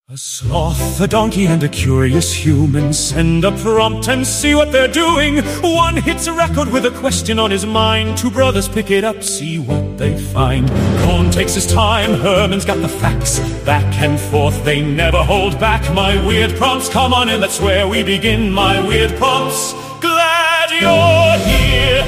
A sloth, a donkey, and a curious human send a prompt and see what they're doing. One hits a record with a question on his mind. Two brothers pick it up, see what they find. Cohn takes his time, Herman's got the facts. Back and forth, they never hold back. My weird prompts, come on in, that's where we begin. My weird prompts, glad you're here.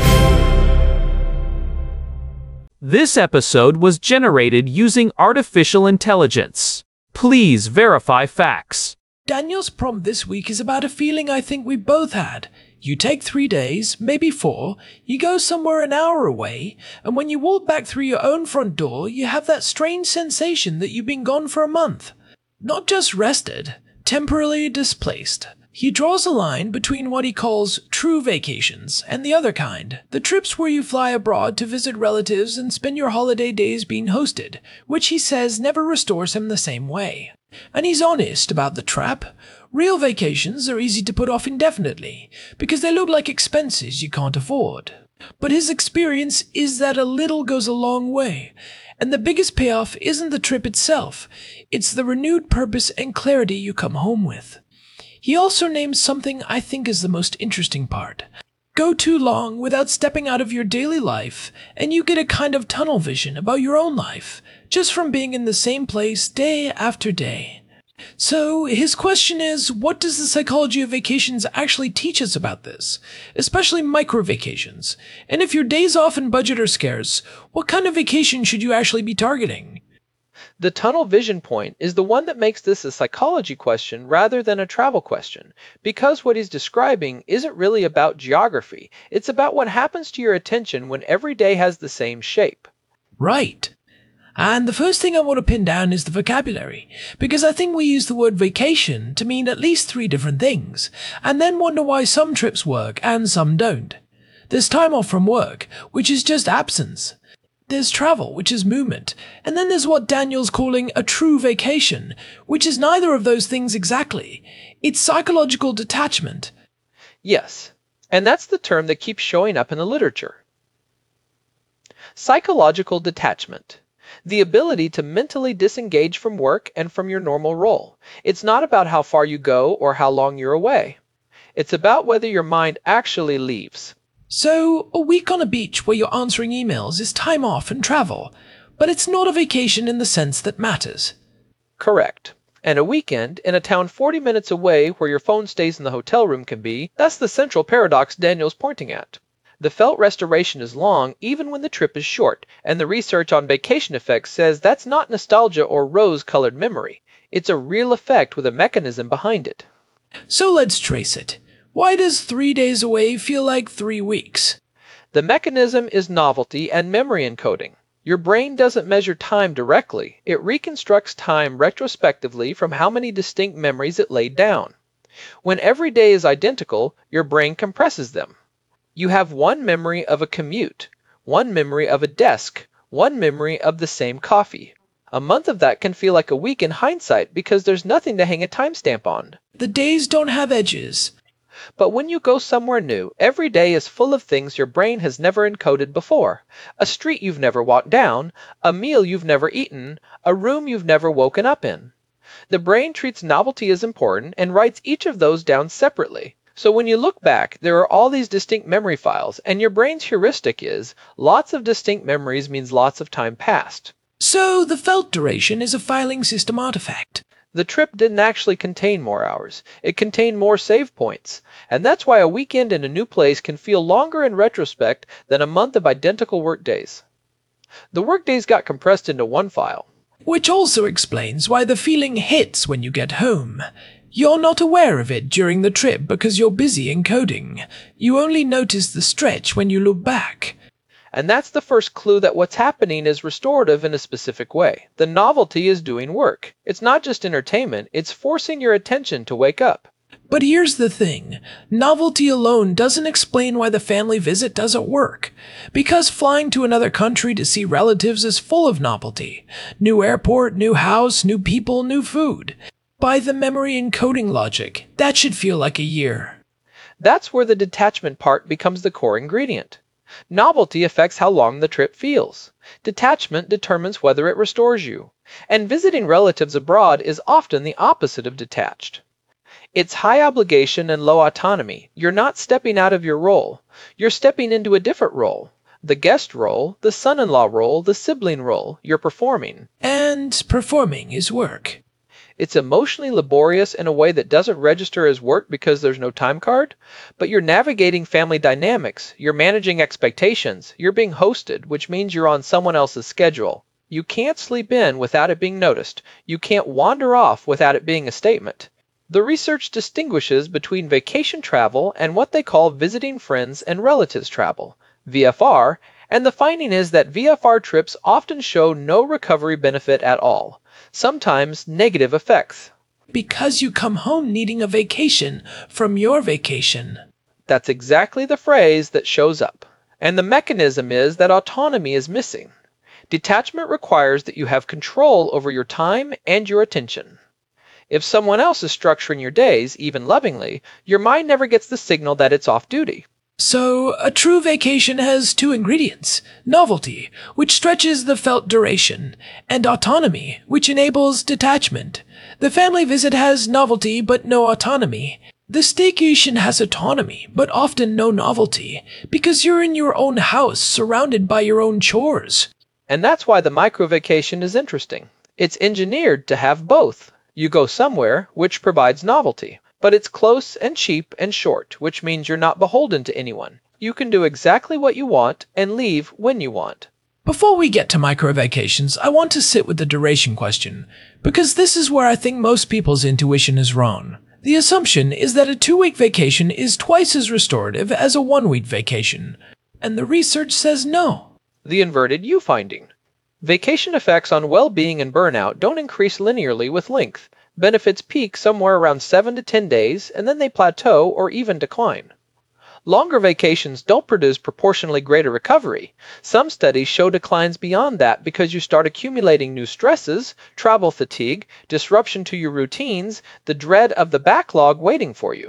This episode was generated using artificial intelligence. Please verify facts. Daniel's prompt this week is about a feeling I think we both had. You take 3 days, maybe 4, you go somewhere an hour away, and when you walk back through your own front door, you have that strange sensation that you've been gone for a month. Not just rested, temporarily displaced. He draws a line between what he calls true vacations and the other kind, the trips where you fly abroad to visit relatives and spend your holiday days being hosted, which he says never restores him the same way. And he's honest about the trap. Real vacations are easy to put off indefinitely, because they look like expenses you can't afford. But his experience is that a little goes a long way, and the biggest payoff isn't the trip itself, it's the renewed purpose and clarity you come home with. He also names something I think is the most interesting part. Go too long without stepping out of your daily life, and you get a kind of tunnel vision about your own life, just from being in the same place day after day. So, his question is, what does the psychology of vacations actually teach us about this? Especially micro-vacations. And if your days off and budget are scarce, what kind of vacation should you actually be targeting? The tunnel vision point is the one that makes this a psychology question rather than a travel question, because what he's describing isn't really about geography, it's about what happens to your attention when every day has the same shape. Right. And the first thing I want to pin down is the vocabulary, because I think we use the word vacation to mean at least 3 different things, and then wonder why some trips work and some don't. There's time off from work, which is just absence. There's travel, which is movement, and then there's what Daniel's calling a true vacation, which is neither of those things exactly. It's psychological detachment. Yes, and that's the term that keeps showing up in the literature. Psychological detachment. The ability to mentally disengage from work and from your normal role. It's not about how far you go or how long you're away. It's about whether your mind actually leaves. So, a week on a beach where you're answering emails is time off and travel, but it's not a vacation in the sense that matters. Correct. And a weekend in a town 40 minutes away where your phone stays in the hotel room can be, that's the central paradox Daniel's pointing at. The felt restoration is long even when the trip is short, and the research on vacation effects says that's not nostalgia or rose-colored memory. It's a real effect with a mechanism behind it. So let's trace it. Why does 3 days away feel like 3 weeks? The mechanism is novelty and memory encoding. Your brain doesn't measure time directly. It reconstructs time retrospectively from how many distinct memories it laid down. When every day is identical, your brain compresses them. You have one memory of a commute, one memory of a desk, one memory of the same coffee. A month of that can feel like a week in hindsight because there's nothing to hang a timestamp on. The days don't have edges. But when you go somewhere new, every day is full of things your brain has never encoded before. A street you've never walked down, a meal you've never eaten, a room you've never woken up in. The brain treats novelty as important and writes each of those down separately. So when you look back, there are all these distinct memory files, and your brain's heuristic is, lots of distinct memories means lots of time passed. So the felt duration is a filing system artifact. The trip didn't actually contain more hours. It contained more save points. And that's why a weekend in a new place can feel longer in retrospect than a month of identical workdays. The workdays got compressed into one file. Which also explains why the feeling hits when you get home. You're not aware of it during the trip because you're busy encoding. You only notice the stretch when you look back. And that's the first clue that what's happening is restorative in a specific way. The novelty is doing work. It's not just entertainment, it's forcing your attention to wake up. But here's the thing. Novelty alone doesn't explain why the family visit doesn't work. Because flying to another country to see relatives is full of novelty. New airport, new house, new people, new food. By the memory encoding logic, that should feel like a year. That's where the detachment part becomes the core ingredient. Novelty affects how long the trip feels. Detachment determines whether it restores you. And visiting relatives abroad is often the opposite of detached. It's high obligation and low autonomy. You're not stepping out of your role. You're stepping into a different role. The guest role, the son-in-law role, the sibling role. You're performing. And performing is work. It's emotionally laborious in a way that doesn't register as work because there's no time card, but you're navigating family dynamics, you're managing expectations, you're being hosted, which means you're on someone else's schedule. You can't sleep in without it being noticed. You can't wander off without it being a statement. The research distinguishes between vacation travel and what they call visiting friends and relatives travel, VFR, and the finding is that VFR trips often show no recovery benefit at all. Sometimes negative effects. Because you come home needing a vacation from your vacation. That's exactly the phrase that shows up. And the mechanism is that autonomy is missing. Detachment requires that you have control over your time and your attention. If someone else is structuring your days, even lovingly, your mind never gets the signal that it's off duty. So, a true vacation has two ingredients: novelty, which stretches the felt duration, and autonomy, which enables detachment. The family visit has novelty but no autonomy. The staycation has autonomy but often no novelty, because you're in your own house surrounded by your own chores. And that's why the micro-vacation is interesting. It's engineered to have both. You go somewhere, which provides novelty. But it's close and cheap and short, which means you're not beholden to anyone. You can do exactly what you want and leave when you want. Before we get to micro-vacations, I want to sit with the duration question, because this is where I think most people's intuition is wrong. The assumption is that a 2-week vacation is twice as restorative as a 1-week vacation, and the research says no. The inverted U finding. Vacation effects on well-being and burnout don't increase linearly with length. Benefits peak somewhere around 7 to 10 days, and then they plateau or even decline. Longer vacations don't produce proportionally greater recovery. Some studies show declines beyond that because you start accumulating new stresses, travel fatigue, disruption to your routines, the dread of the backlog waiting for you.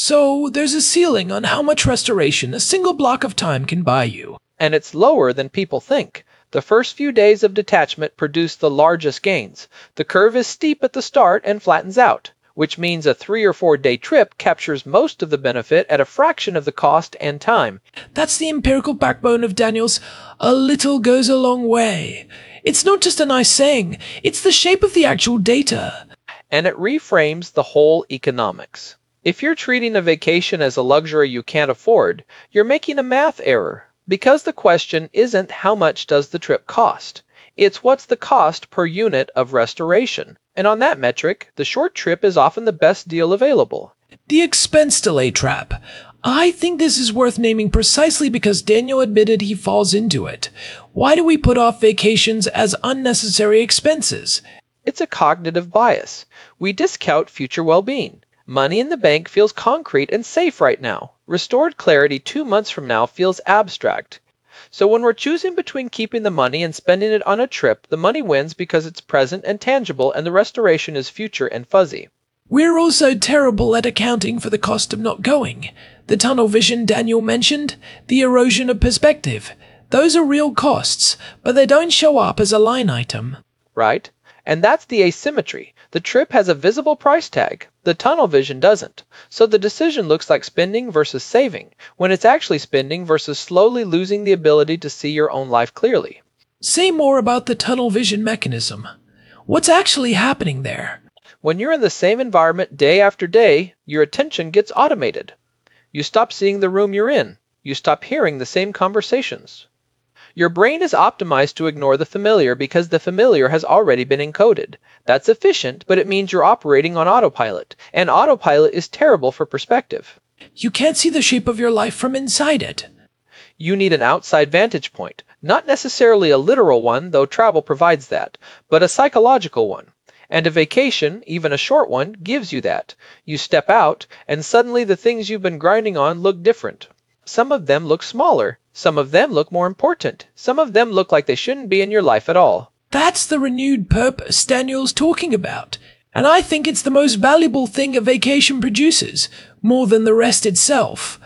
So there's a ceiling on how much restoration a single block of time can buy you. And it's lower than people think. The first few days of detachment produce the largest gains. The curve is steep at the start and flattens out, which means a 3 or 4 day trip captures most of the benefit at a fraction of the cost and time. That's the empirical backbone of Daniel's "a little goes a long way." It's not just a nice saying, it's the shape of the actual data. And it reframes the whole economics. If you're treating a vacation as a luxury you can't afford, you're making a math error. Because the question isn't how much does the trip cost. It's what's the cost per unit of restoration. And on that metric, the short trip is often the best deal available. The expense delay trap. I think this is worth naming precisely because Daniel admitted he falls into it. Why do we put off vacations as unnecessary expenses? It's a cognitive bias. We discount future well-being. Money in the bank feels concrete and safe right now. Restored clarity 2 months from now feels abstract. So when we're choosing between keeping the money and spending it on a trip, the money wins because it's present and tangible and the restoration is future and fuzzy. We're also terrible at accounting for the cost of not going. The tunnel vision Daniel mentioned, the erosion of perspective. Those are real costs, but they don't show up as a line item. Right? And that's the asymmetry. The trip has a visible price tag. The tunnel vision doesn't. So the decision looks like spending versus saving, when it's actually spending versus slowly losing the ability to see your own life clearly. Say more about the tunnel vision mechanism. What's actually happening there? When you're in the same environment day after day, your attention gets automated. You stop seeing the room you're in. You stop hearing the same conversations. Your brain is optimized to ignore the familiar because the familiar has already been encoded. That's efficient, but it means you're operating on autopilot, and autopilot is terrible for perspective. You can't see the shape of your life from inside it. You need an outside vantage point, not necessarily a literal one, though travel provides that, but a psychological one. And a vacation, even a short one, gives you that. You step out, and suddenly the things you've been grinding on look different. Some of them look smaller. Some of them look more important. Some of them look like they shouldn't be in your life at all. That's the renewed purpose Daniel's talking about. And I think it's the most valuable thing a vacation produces, more than the rest itself.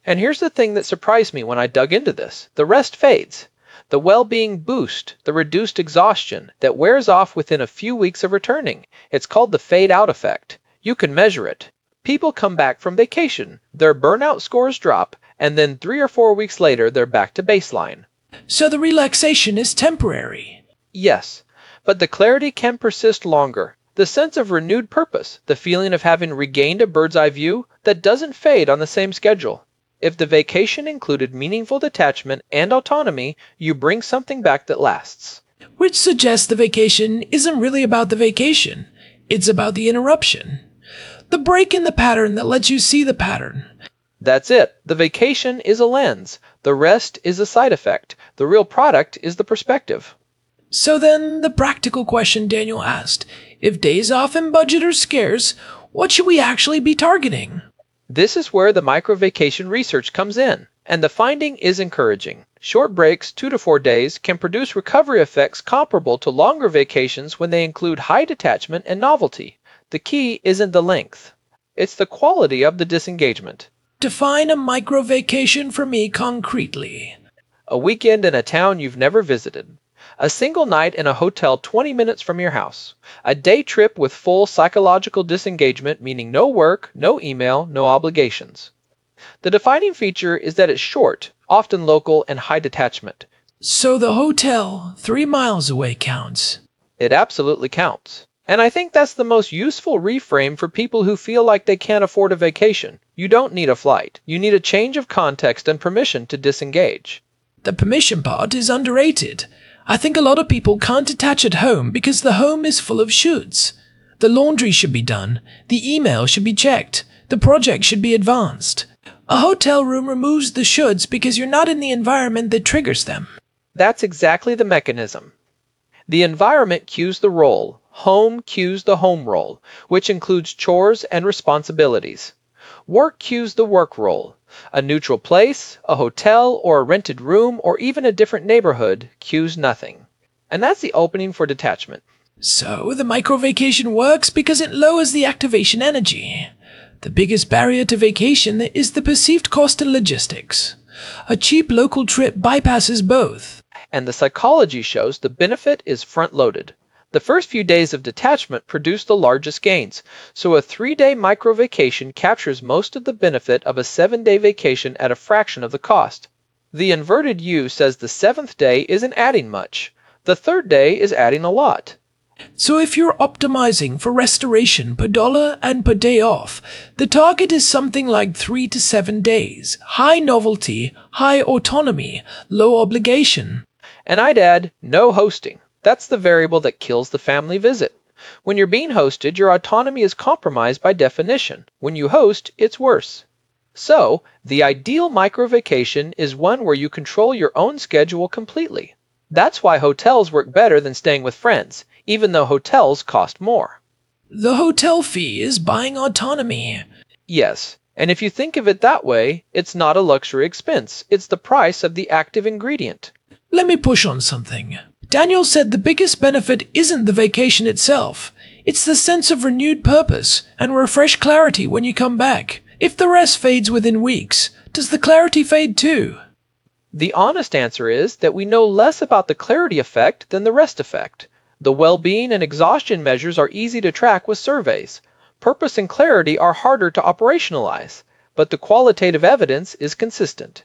And here's the thing that surprised me when I dug into this. The rest fades. The well-being boost, the reduced exhaustion that wears off within a few weeks of returning. It's called the fade-out effect. You can measure it. People come back from vacation, their burnout scores drop, and then 3 or 4 weeks later they're back to baseline. So the relaxation is temporary. Yes, but the clarity can persist longer. The sense of renewed purpose, the feeling of having regained a bird's eye view, that doesn't fade on the same schedule. If the vacation included meaningful detachment and autonomy, you bring something back that lasts. Which suggests the vacation isn't really about the vacation. It's about the interruption. The break in the pattern that lets you see the pattern. That's it. The vacation is a lens. The rest is a side effect. The real product is the perspective. So then, the practical question Daniel asked, if days off and budget are scarce, what should we actually be targeting? This is where the micro-vacation research comes in, and the finding is encouraging. Short breaks, 2 to 4 days, can produce recovery effects comparable to longer vacations when they include high detachment and novelty. The key isn't the length. It's the quality of the disengagement. Define a micro-vacation for me concretely. A weekend in a town you've never visited. A single night in a hotel 20 minutes from your house. A day trip with full psychological disengagement, meaning no work, no email, no obligations. The defining feature is that it's short, often local, and high detachment. So the hotel 3 miles away counts. It absolutely counts. And I think that's the most useful reframe for people who feel like they can't afford a vacation. You don't need a flight. You need a change of context and permission to disengage. The permission part is underrated. I think a lot of people can't detach at home because the home is full of shoulds. The laundry should be done, the email should be checked, the project should be advanced. A hotel room removes the shoulds because you're not in the environment that triggers them. That's exactly the mechanism. The environment cues the role, home cues the home role, which includes chores and responsibilities. Work cues the work role. A neutral place, a hotel, or a rented room, or even a different neighborhood cues nothing. And that's the opening for detachment. So the micro-vacation works because it lowers the activation energy. The biggest barrier to vacation is the perceived cost and logistics. A cheap local trip bypasses both. And the psychology shows the benefit is front-loaded. The first few days of detachment produce the largest gains, so a 3-day micro-vacation captures most of the benefit of a 7-day vacation at a fraction of the cost. The inverted U says the 7th day isn't adding much. The 3rd day is adding a lot. So if you're optimizing for restoration per dollar and per day off, the target is something like 3 to 7 days. High novelty, high autonomy, low obligation. And I'd add, no hosting. That's the variable that kills the family visit. When you're being hosted, your autonomy is compromised by definition. When you host, it's worse. So, the ideal micro-vacation is one where you control your own schedule completely. That's why hotels work better than staying with friends, even though hotels cost more. The hotel fee is buying autonomy. Yes, and if you think of it that way, it's not a luxury expense. It's the price of the active ingredient. Let me push on something. Daniel said the biggest benefit isn't the vacation itself. It's the sense of renewed purpose and refreshed clarity when you come back. If the rest fades within weeks, does the clarity fade too? The honest answer is that we know less about the clarity effect than the rest effect. The well-being and exhaustion measures are easy to track with surveys. Purpose and clarity are harder to operationalize, but the qualitative evidence is consistent.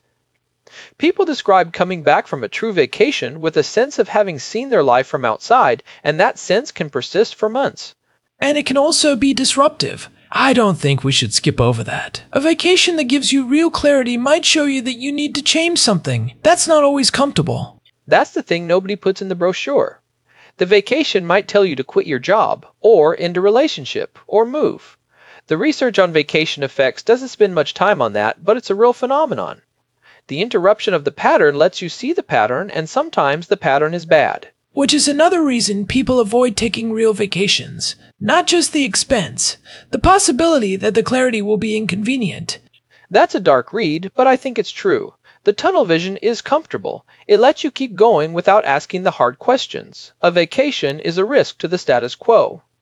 People describe coming back from a true vacation with a sense of having seen their life from outside, and that sense can persist for months. And it can also be disruptive. I don't think we should skip over that. A vacation that gives you real clarity might show you that you need to change something. That's not always comfortable. That's the thing nobody puts in the brochure. The vacation might tell you to quit your job, or end a relationship, or move. The research on vacation effects doesn't spend much time on that, but it's a real phenomenon. The interruption of the pattern lets you see the pattern, and sometimes the pattern is bad. Which is another reason people avoid taking real vacations. Not just the expense, the possibility that the clarity will be inconvenient. That's a dark read, but I think it's true. The tunnel vision is comfortable. It lets you keep going without asking the hard questions. A vacation is a risk to the status quo.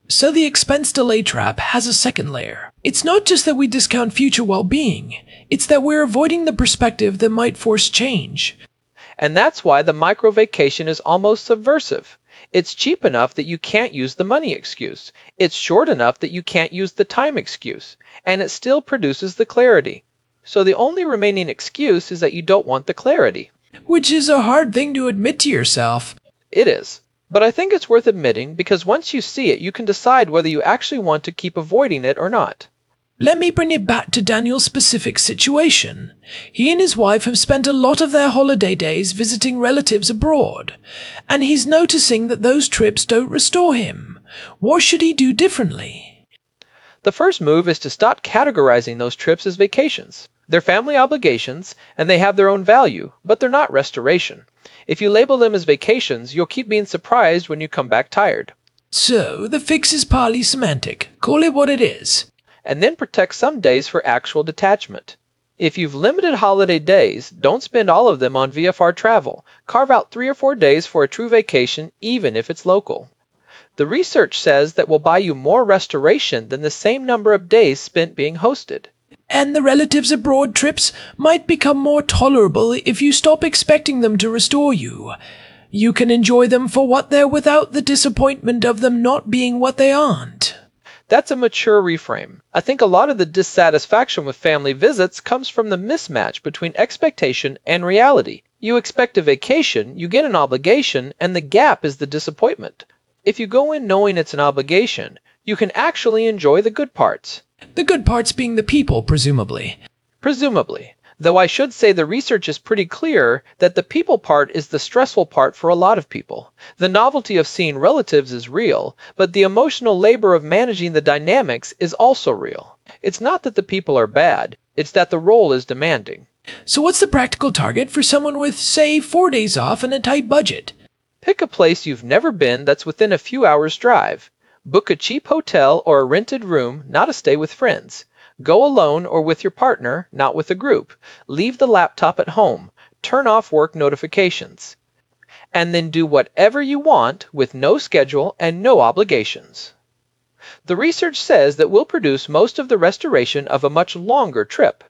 So the expense delay trap has a second layer. It's not just that we discount future well-being, it's that we're avoiding the perspective that might force change. And that's why the micro-vacation is almost subversive. It's cheap enough that you can't use the money excuse. It's short enough that you can't use the time excuse. And it still produces the clarity. So the only remaining excuse is that you don't want the clarity. Which is a hard thing to admit to yourself. It is. But I think it's worth admitting because once you see it, you can decide whether you actually want to keep avoiding it or not. Let me bring it back to Daniel's specific situation. He and his wife have spent a lot of their holiday days visiting relatives abroad, and he's noticing that those trips don't restore him. What should he do differently? The first move is to stop categorizing those trips as vacations. They're family obligations, and they have their own value, but they're not restoration. If you label them as vacations, you'll keep being surprised when you come back tired. So, the fix is partly semantic. Call it what it is. And then protect some days for actual detachment. If you've limited holiday days, don't spend all of them on VFR travel. Carve out 3 or 4 days for a true vacation, even if it's local. The research says that will buy you more restoration than the same number of days spent being hosted. And the relatives abroad trips might become more tolerable if you stop expecting them to restore you. You can enjoy them for what they're without the disappointment of them not being what they aren't. That's a mature reframe. I think a lot of the dissatisfaction with family visits comes from the mismatch between expectation and reality. You expect a vacation, you get an obligation, and the gap is the disappointment. If you go in knowing it's an obligation, you can actually enjoy the good parts. The good parts being the people, presumably. Presumably. Though I should say the research is pretty clear that the people part is the stressful part for a lot of people. The novelty of seeing relatives is real, but the emotional labor of managing the dynamics is also real. It's not that the people are bad, it's that the role is demanding. So what's the practical target for someone with, say, 4 days off and a tight budget? Pick a place you've never been that's within a few hours' drive. Book a cheap hotel or a rented room, not a stay with friends. Go alone or with your partner, not with a group. Leave the laptop at home. Turn off work notifications. And then do whatever you want with no schedule and no obligations. The research says that we'll produce most of the restoration of a much longer trip.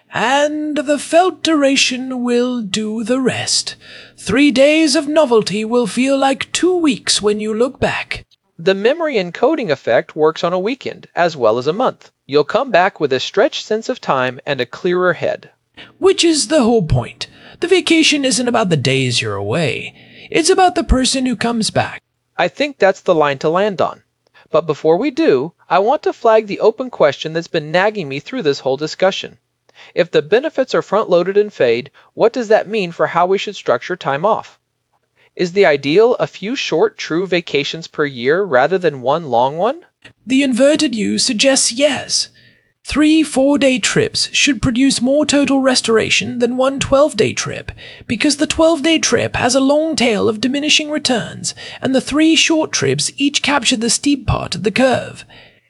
And the felt duration will do the rest. 3 days of novelty will feel like 2 weeks when you look back. The memory encoding effect works on a weekend as well as a month. You'll come back with a stretched sense of time and a clearer head. Which is the whole point. The vacation isn't about the days you're away. It's about the person who comes back. I think that's the line to land on. But before we do, I want to flag the open question that's been nagging me through this whole discussion. If the benefits are front-loaded and fade, what does that mean for how we should structure time off? Is the ideal a few short, true vacations per year rather than one long one? The inverted U suggests yes. 3 4-day trips should produce more total restoration than one 12-day trip, because the 12-day trip has a long tail of diminishing returns, and the 3 short trips each capture the steep part of the curve.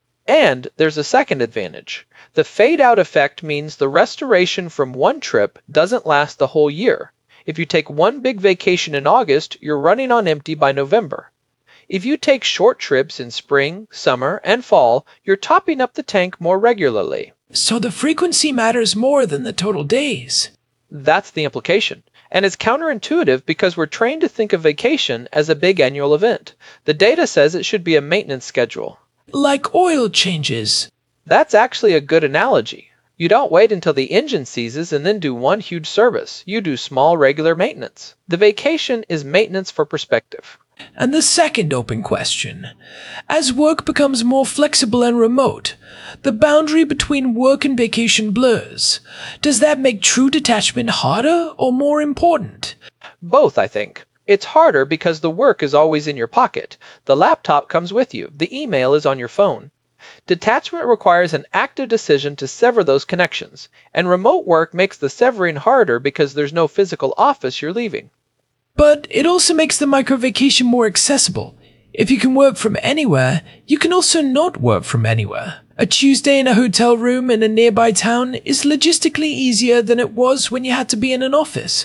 And there's a second advantage. The fade-out effect means the restoration from one trip doesn't last the whole year. If you take one big vacation in August, you're running on empty by November. If you take short trips in spring, summer, and fall, you're topping up the tank more regularly. So the frequency matters more than the total days. That's the implication. And it's counterintuitive because we're trained to think of vacation as a big annual event. The data says it should be a maintenance schedule. Like oil changes. That's actually a good analogy. You don't wait until the engine seizes and then do one huge service. You do small, regular maintenance. The vacation is maintenance for perspective. And the second open question. As work becomes more flexible and remote, the boundary between work and vacation blurs. Does that make true detachment harder or more important? Both, I think. It's harder because the work is always in your pocket. The laptop comes with you. The email is on your phone. Detachment requires an active decision to sever those connections, and remote work makes the severing harder because there's no physical office you're leaving. But it also makes the micro-vacation more accessible. If you can work from anywhere, you can also not work from anywhere. A Tuesday in a hotel room in a nearby town is logistically easier than it was when you had to be in an office.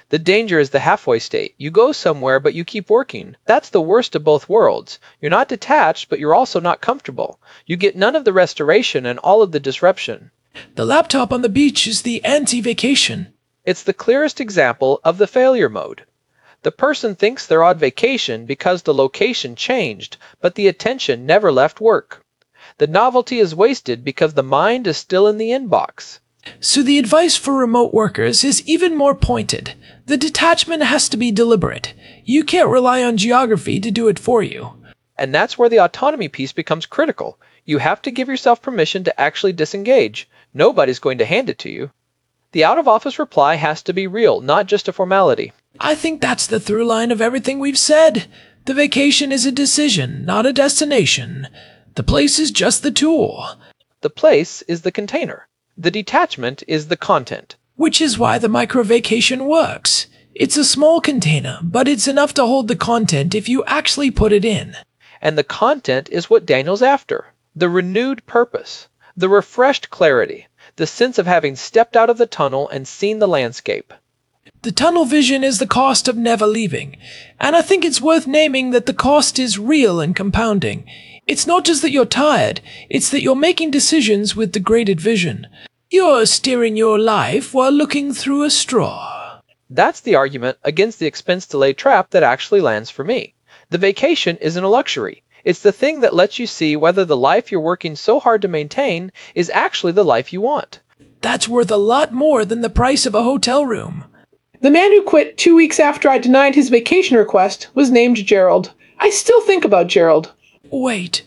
The danger is the halfway state. You go somewhere, but you keep working. That's the worst of both worlds. You're not detached, but you're also not comfortable. You get none of the restoration and all of the disruption. The laptop on the beach is the anti-vacation. It's the clearest example of the failure mode. The person thinks they're on vacation because the location changed, but the attention never left work. The novelty is wasted because the mind is still in the inbox. So the advice for remote workers is even more pointed. The detachment has to be deliberate. You can't rely on geography to do it for you. And that's where the autonomy piece becomes critical. You have to give yourself permission to actually disengage. Nobody's going to hand it to you. The out-of-office reply has to be real, not just a formality. I think that's the through line of everything we've said. The vacation is a decision, not a destination. The place is just the tool. The place is the container. The detachment is the content. Which is why the micro-vacation works. It's a small container, but it's enough to hold the content if you actually put it in. And the content is what Daniel's after. The renewed purpose. The refreshed clarity. The sense of having stepped out of the tunnel and seen the landscape. The tunnel vision is the cost of never leaving, and I think it's worth naming that the cost is real and compounding. It's not just that you're tired, it's that you're making decisions with degraded vision. You're steering your life while looking through a straw. That's the argument against the expense delay trap that actually lands for me. The vacation isn't a luxury. It's the thing that lets you see whether the life you're working so hard to maintain is actually the life you want. That's worth a lot more than the price of a hotel room. The man who quit 2 weeks after I denied his vacation request was named Gerald. I still think about Gerald. Wait.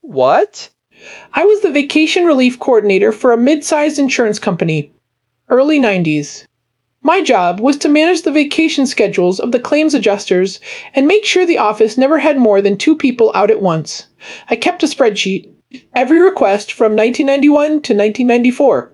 What? I was the vacation relief coordinator for a mid-sized insurance company. Early 90s. My job was to manage the vacation schedules of the claims adjusters and make sure the office never had more than 2 people out at once. I kept a spreadsheet. Every request from 1991 to 1994.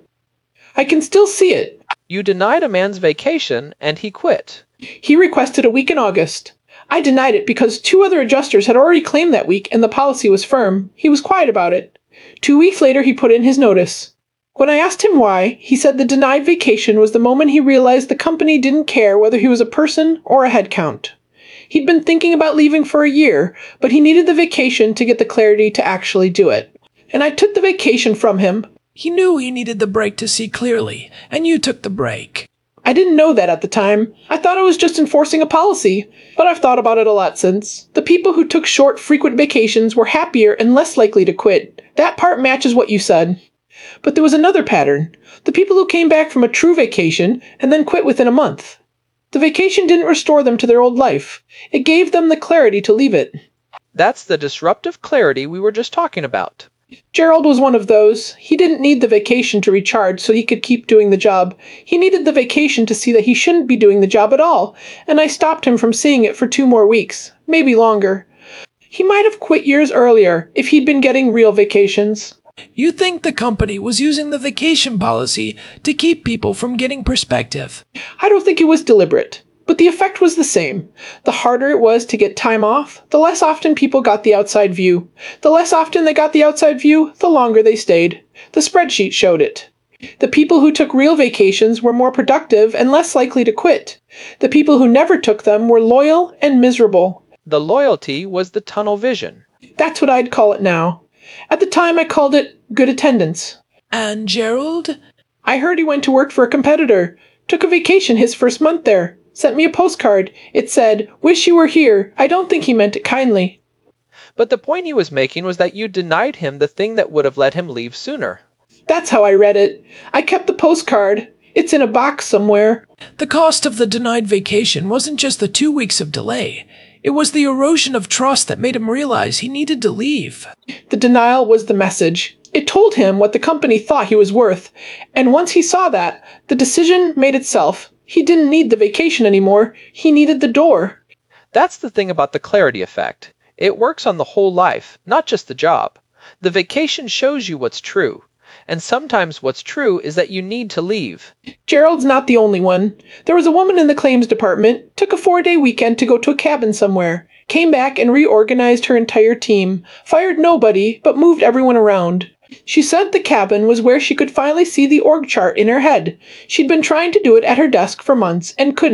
I can still see it. You denied a man's vacation and he quit. He requested a week in August. I denied it because 2 other adjusters had already claimed that week and the policy was firm. He was quiet about it. 2 weeks later, he put in his notice. When I asked him why, he said the denied vacation was the moment he realized the company didn't care whether he was a person or a head count. He'd been thinking about leaving for a year, but he needed the vacation to get the clarity to actually do it. And I took the vacation from him. He knew he needed the break to see clearly, and you took the break. I didn't know that at the time. I thought I was just enforcing a policy, but I've thought about it a lot since. The people who took short, frequent vacations were happier and less likely to quit. That part matches what you said. But there was another pattern. The people who came back from a true vacation and then quit within a month. The vacation didn't restore them to their old life. It gave them the clarity to leave it. That's the disruptive clarity we were just talking about. Gerald was one of those. He didn't need the vacation to recharge so he could keep doing the job. He needed the vacation to see that he shouldn't be doing the job at all, and I stopped him from seeing it for 2 more weeks, maybe longer. He might have quit years earlier if he'd been getting real vacations. You think the company was using the vacation policy to keep people from getting perspective? I don't think it was deliberate, but the effect was the same. The harder it was to get time off, the less often people got the outside view. The less often they got the outside view, the longer they stayed. The spreadsheet showed it. The people who took real vacations were more productive and less likely to quit. The people who never took them were loyal and miserable. The loyalty was the tunnel vision. That's what I'd call it now. At the time, I called it good attendance. And Gerald? I heard he went to work for a competitor. Took a vacation his first month there. Sent me a postcard. It said, "Wish you were here." I don't think he meant it kindly. But the point he was making was that you denied him the thing that would have let him leave sooner. That's how I read it. I kept the postcard. It's in a box somewhere. The cost of the denied vacation wasn't just the 2 weeks of delay. It was the erosion of trust that made him realize he needed to leave. The denial was the message. It told him what the company thought he was worth. And once he saw that, the decision made itself. He didn't need the vacation anymore. He needed the door. That's the thing about the clarity effect. It works on the whole life, not just the job. The vacation shows you what's true. And sometimes what's true is that you need to leave. Gerald's not the only one. There was a woman in the claims department, took a 4-day weekend to go to a cabin somewhere, came back and reorganized her entire team, fired nobody, but moved everyone around. She said the cabin was where she could finally see the org chart in her head. She'd been trying to do it at her desk for months and couldn't.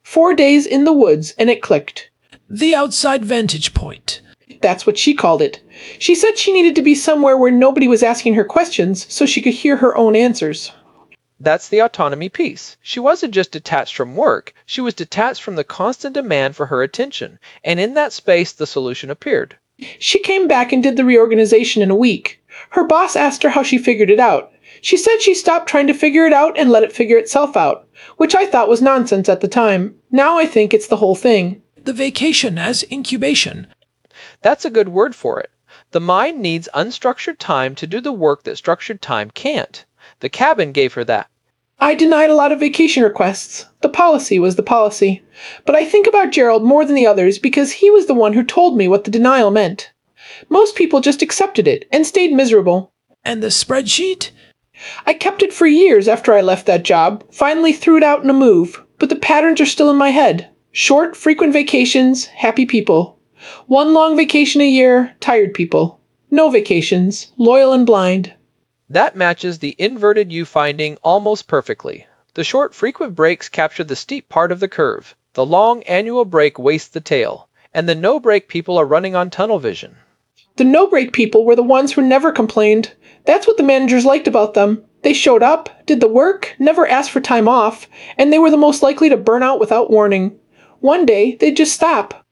4 days in the woods, and it clicked. The outside vantage point. That's what she called it. She said she needed to be somewhere where nobody was asking her questions so she could hear her own answers. That's the autonomy piece. She wasn't just detached from work, she was detached from the constant demand for her attention, and in that space the solution appeared. She came back and did the reorganization in a week. Her boss asked her how she figured it out. She said she stopped trying to figure it out and let it figure itself out, which I thought was nonsense at the time. Now I think it's the whole thing. The vacation as incubation. That's a good word for it. The mind needs unstructured time to do the work that structured time can't. The cabin gave her that. I denied a lot of vacation requests. The policy was the policy. But I think about Gerald more than the others because he was the one who told me what the denial meant. Most people just accepted it and stayed miserable. And the spreadsheet? I kept it for years after I left that job, finally threw it out in a move, but the patterns are still in my head. Short, frequent vacations, happy people. 1 long vacation a year, tired people. No vacations, loyal and blind. That matches the inverted U finding almost perfectly. The short, frequent breaks capture the steep part of the curve. The long, annual break wastes the tail. And the no-break people are running on tunnel vision. The no-break people were the ones who never complained. That's what the managers liked about them. They showed up, did the work, never asked for time off, and they were the most likely to burn out without warning. One day, they'd just stop.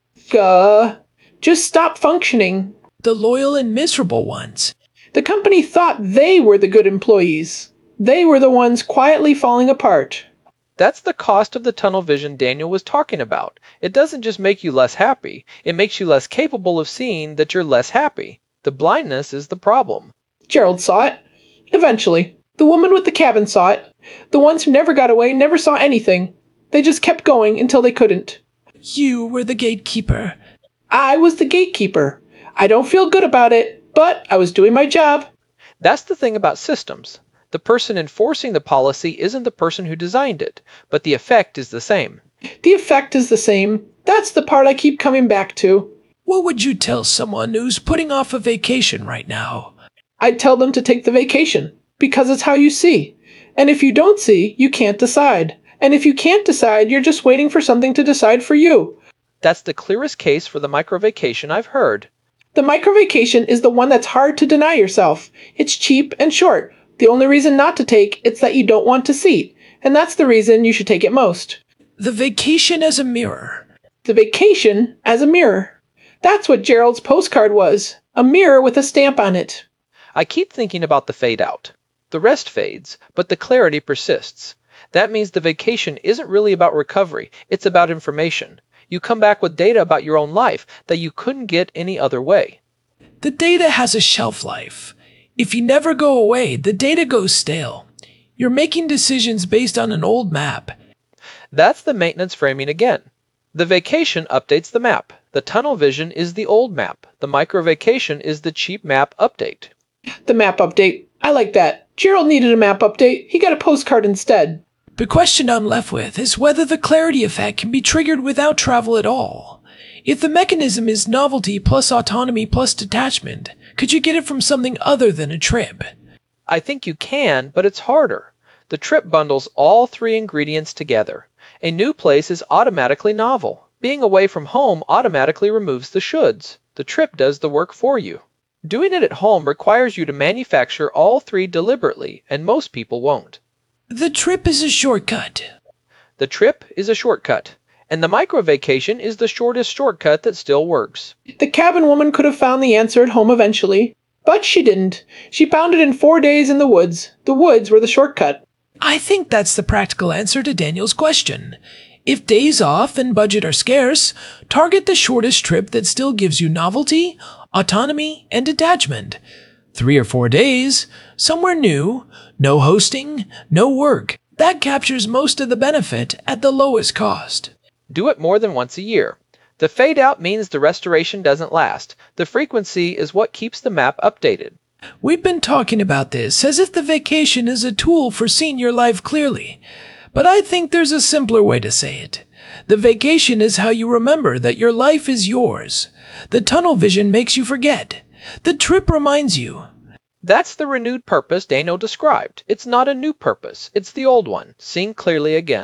Just stop functioning. The loyal and miserable ones. The company thought they were the good employees. They were the ones quietly falling apart. That's the cost of the tunnel vision Daniel was talking about. It doesn't just make you less happy, it makes you less capable of seeing that you're less happy. The blindness is the problem. Gerald saw it. Eventually. The woman with the cabin saw it. The ones who never got away never saw anything. They just kept going until they couldn't. You were the gatekeeper. I was the gatekeeper. I don't feel good about it, but I was doing my job. That's the thing about systems. The person enforcing the policy isn't the person who designed it, but the effect is the same. The effect is the same. That's the part I keep coming back to. What would you tell someone who's putting off a vacation right now? I'd tell them to take the vacation, because it's how you see. And if you don't see, you can't decide. And if you can't decide, you're just waiting for something to decide for you. That's the clearest case for the micro-vacation I've heard. The micro-vacation is the one that's hard to deny yourself. It's cheap and short. The only reason not to take it's that you don't want to see. And that's the reason you should take it most. The vacation as a mirror. The vacation as a mirror. That's what Gerald's postcard was. A mirror with a stamp on it. I keep thinking about the fade out. The rest fades, but the clarity persists. That means the vacation isn't really about recovery, it's about information. You come back with data about your own life that you couldn't get any other way. The data has a shelf life. If you never go away, the data goes stale. You're making decisions based on an old map. That's the maintenance framing again. The vacation updates the map. The tunnel vision is the old map. The micro-vacation is the cheap map update. The map update. I like that. Gerald needed a map update. He got a postcard instead. The question I'm left with is whether the clarity effect can be triggered without travel at all. If the mechanism is novelty plus autonomy plus detachment, could you get it from something other than a trip? I think you can, but it's harder. The trip bundles all 3 ingredients together. A new place is automatically novel. Being away from home automatically removes the shoulds. The trip does the work for you. Doing it at home requires you to manufacture all 3 deliberately, and most people won't. The trip is a shortcut. The trip is a shortcut, and the micro-vacation is the shortest shortcut that still works. The cabin woman could have found the answer at home eventually, but she didn't. She found it in 4 days in the woods. The woods were the shortcut. I think that's the practical answer to Daniel's question. If days off and budget are scarce, target the shortest trip that still gives you novelty, autonomy, and detachment. 3 or 4 days, somewhere new, no hosting, no work. That captures most of the benefit at the lowest cost. Do it more than once a year. The fade out means the restoration doesn't last. The frequency is what keeps the map updated. We've been talking about this as if the vacation is a tool for seeing your life clearly, but I think there's a simpler way to say it. The vacation is how you remember that your life is yours. The tunnel vision makes you forget. The trip reminds you. That's the renewed purpose Daniel described. It's not a new purpose, it's the old one, seen clearly again.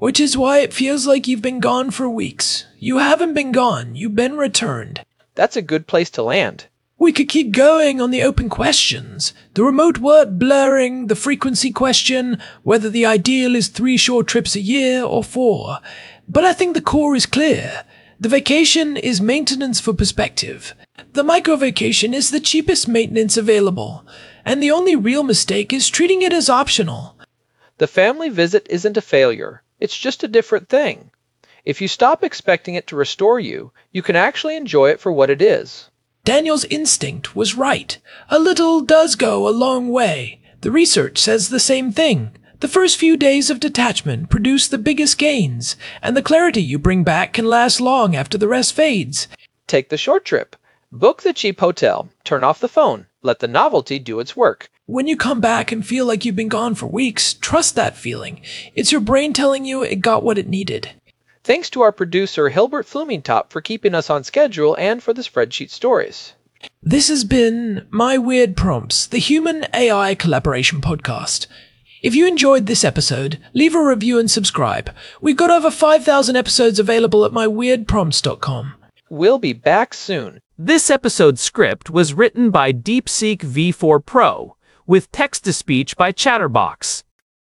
which is why it feels like you've been gone for weeks. You haven't been gone, you've been returned. That's a good place to land. We could keep going on the open questions. The remote word blurring, the frequency question, whether the ideal is 3 short trips a year or 4. But I think the core is clear. The vacation is maintenance for perspective. The micro-vacation is the cheapest maintenance available. And the only real mistake is treating it as optional. The family visit isn't a failure. It's just a different thing. If you stop expecting it to restore you, you can actually enjoy it for what it is. Daniel's instinct was right. A little does go a long way. The research says the same thing. The first few days of detachment produce the biggest gains, and the clarity you bring back can last long after the rest fades. Take the short trip. Book the cheap hotel. Turn off the phone. Let the novelty do its work. When you come back and feel like you've been gone for weeks, trust that feeling. It's your brain telling you it got what it needed. Thanks to our producer Hilbert Flumingtop for keeping us on schedule and for the spreadsheet stories. This has been My Weird Prompts, the Human AI Collaboration Podcast. If you enjoyed this episode, leave a review and subscribe. We've got over 5,000 episodes available at myweirdprompts.com. We'll be back soon. This episode's script was written by DeepSeek V4 Pro, with text-to-speech by Chatterbox.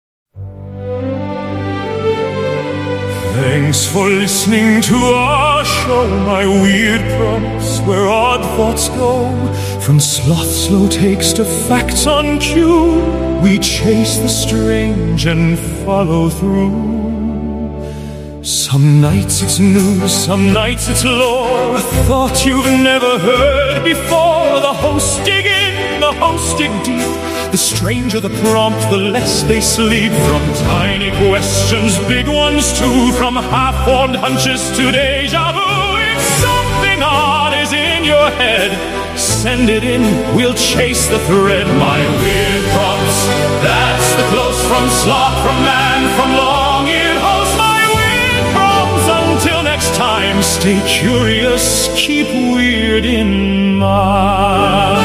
Thanks for listening to our show, My Weird Prompts, where odd thoughts go. From sloth slow takes to facts on cue, we chase the strange and follow through. Some nights it's news, some nights it's lore, a thought you've never heard before. The hosts dig in, the hosts dig deep. The stranger the prompt, the less they sleep. From tiny questions, big ones too. From half-formed hunches to deja vu. If something odd is in your head, send it in, we'll chase the thread. My Weird Prompts, that's the close from sloth, from man, from long-eared host. My Weird Prompts, until next time, stay curious, keep weird in mind.